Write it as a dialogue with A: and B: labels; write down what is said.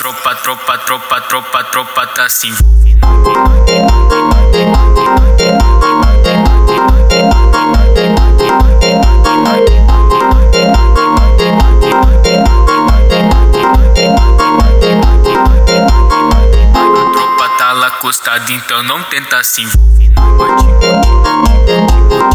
A: tropa tá se envolvendo. A tropa tá lá acostada, então não tenta se envolver.